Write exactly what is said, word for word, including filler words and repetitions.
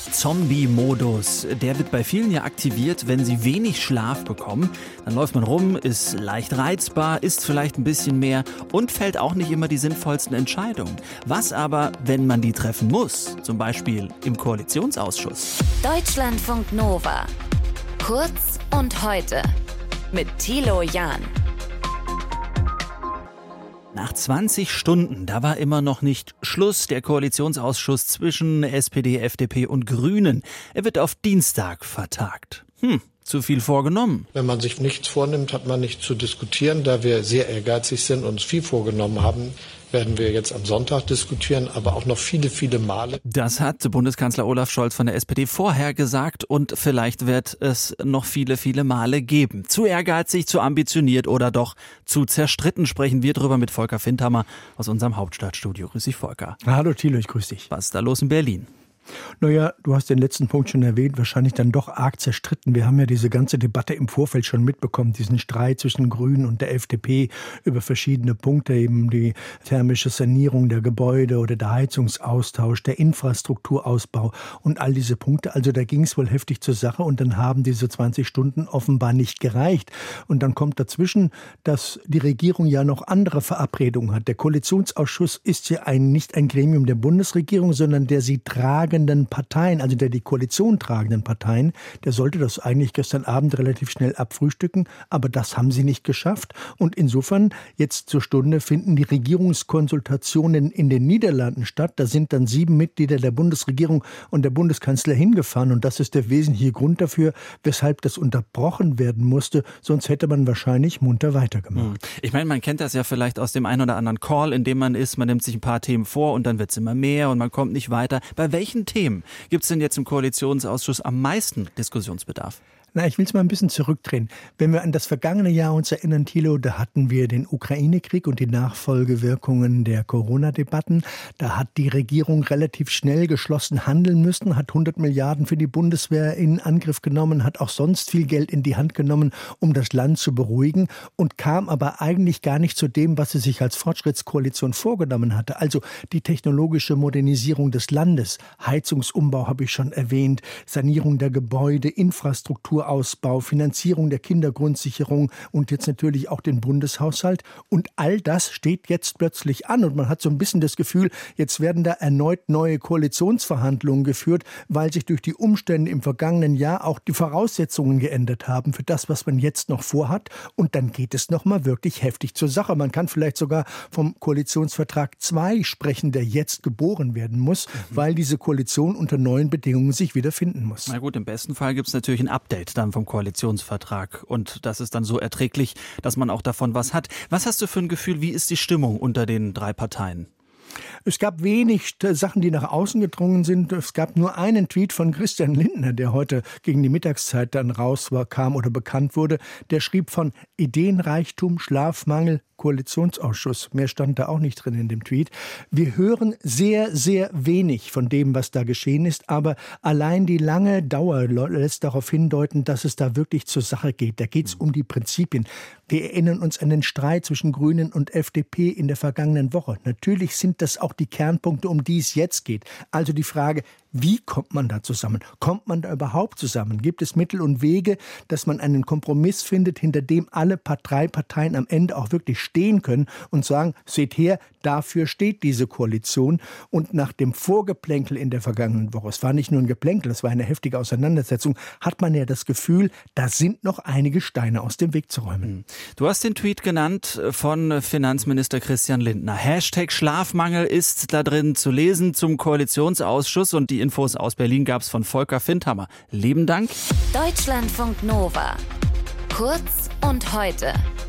Zombie-Modus, der wird bei vielen ja aktiviert, wenn sie wenig Schlaf bekommen. Dann läuft man rum, ist leicht reizbar, isst vielleicht ein bisschen mehr und fällt auch nicht immer die sinnvollsten Entscheidungen. Was aber, wenn man die treffen muss? Zum Beispiel im Koalitionsausschuss. Deutschlandfunk Nova. Kurz und heute. Mit Thilo Jahn. Nach zwanzig Stunden, da war immer noch nicht Schluss. Der Koalitionsausschuss zwischen S P D, F D P und Grünen. Er wird auf Dienstag vertagt. Hm, zu viel vorgenommen. Wenn man sich nichts vornimmt, hat man nichts zu diskutieren. Da wir sehr ehrgeizig sind und uns viel vorgenommen haben, werden wir jetzt am Sonntag diskutieren, aber auch noch viele, viele Male. Das hat Bundeskanzler Olaf Scholz von der S P D vorher gesagt und vielleicht wird es noch viele, viele Male geben. Zu ehrgeizig, zu ambitioniert oder doch zu zerstritten, sprechen wir drüber mit Volker Findhammer aus unserem Hauptstadtstudio. Grüß dich, Volker. Hallo Thilo, ich grüße dich. Was ist da los in Berlin? Naja, du hast den letzten Punkt schon erwähnt, wahrscheinlich dann doch arg zerstritten. Wir haben ja diese ganze Debatte im Vorfeld schon mitbekommen, diesen Streit zwischen Grünen und der F D P über verschiedene Punkte, eben die thermische Sanierung der Gebäude oder der Heizungsaustausch, der Infrastrukturausbau und all diese Punkte. Also da ging es wohl heftig zur Sache und dann haben diese zwanzig Stunden offenbar nicht gereicht. Und dann kommt dazwischen, dass die Regierung ja noch andere Verabredungen hat. Der Koalitionsausschuss ist ja ein, nicht ein Gremium der Bundesregierung, sondern der sie tragenden Parteien, also der die Koalition tragenden Parteien, der sollte das eigentlich gestern Abend relativ schnell abfrühstücken, aber das haben sie nicht geschafft. Und insofern, jetzt zur Stunde, finden die Regierungskonsultationen in den Niederlanden statt. Da sind dann sieben Mitglieder der Bundesregierung und der Bundeskanzler hingefahren und das ist der wesentliche Grund dafür, weshalb das unterbrochen werden musste, sonst hätte man wahrscheinlich munter weitergemacht. Ich meine, man kennt das ja vielleicht aus dem einen oder anderen Call, in dem man ist, man nimmt sich ein paar Themen vor und dann wird es immer mehr und man kommt nicht weiter. Bei welchen Themen gibt es denn jetzt im Koalitionsausschuss am meisten Diskussionsbedarf? Na, ich will es mal ein bisschen zurückdrehen. Wenn wir an das vergangene Jahr uns erinnern, Thilo, da hatten wir den Ukraine-Krieg und die Nachfolgewirkungen der Corona-Debatten. Da hat die Regierung relativ schnell geschlossen handeln müssen, hat hundert Milliarden für die Bundeswehr in Angriff genommen, hat auch sonst viel Geld in die Hand genommen, um das Land zu beruhigen und kam aber eigentlich gar nicht zu dem, was sie sich als Fortschrittskoalition vorgenommen hatte. Also die technologische Modernisierung des Landes, Heizungsumbau habe ich schon erwähnt, Sanierung der Gebäude, Infrastruktur, Ausbau, Finanzierung der Kindergrundsicherung und jetzt natürlich auch den Bundeshaushalt. Und all das steht jetzt plötzlich an. Und man hat so ein bisschen das Gefühl, jetzt werden da erneut neue Koalitionsverhandlungen geführt, weil sich durch die Umstände im vergangenen Jahr auch die Voraussetzungen geändert haben für das, was man jetzt noch vorhat. Und dann geht es nochmal wirklich heftig zur Sache. Man kann vielleicht sogar vom Koalitionsvertrag zwei sprechen, der jetzt geboren werden muss, mhm. weil diese Koalition unter neuen Bedingungen sich wiederfinden muss. Na gut, im besten Fall gibt es natürlich ein Update dann vom Koalitionsvertrag und das ist dann so erträglich, dass man auch davon was hat. Was hast du für ein Gefühl, wie ist die Stimmung unter den drei Parteien? Es gab wenig Sachen, die nach außen gedrungen sind. Es gab nur einen Tweet von Christian Lindner, der heute gegen die Mittagszeit dann rauskam oder bekannt wurde. Der schrieb von Ideenreichtum, Schlafmangel, Koalitionsausschuss. Mehr stand da auch nicht drin in dem Tweet. Wir hören sehr, sehr wenig von dem, was da geschehen ist, aber allein die lange Dauer lässt darauf hindeuten, dass es da wirklich zur Sache geht. Da geht es um die Prinzipien. Wir erinnern uns an den Streit zwischen Grünen und F D P in der vergangenen Woche. Natürlich sind das auch die Kernpunkte, um die es jetzt geht. Also die Frage, wie kommt man da zusammen? Kommt man da überhaupt zusammen? Gibt es Mittel und Wege, dass man einen Kompromiss findet, hinter dem alle drei Parteien am Ende auch wirklich stehen können und sagen, seht her, dafür steht diese Koalition. Und nach dem Vorgeplänkel in der vergangenen Woche, es war nicht nur ein Geplänkel, es war eine heftige Auseinandersetzung, hat man ja das Gefühl, da sind noch einige Steine aus dem Weg zu räumen. Du hast den Tweet genannt von Finanzminister Christian Lindner. Hashtag Schlafmangel ist da drin zu lesen zum Koalitionsausschuss und die Infos aus Berlin gab es von Volker Findhammer. Lieben Dank. Deutschlandfunk Nova. Kurz und heute.